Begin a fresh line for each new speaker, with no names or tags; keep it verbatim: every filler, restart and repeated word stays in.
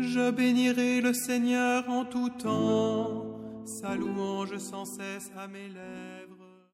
Je bénirai le Seigneur en tout temps, sa louange sans cesse à mes lèvres.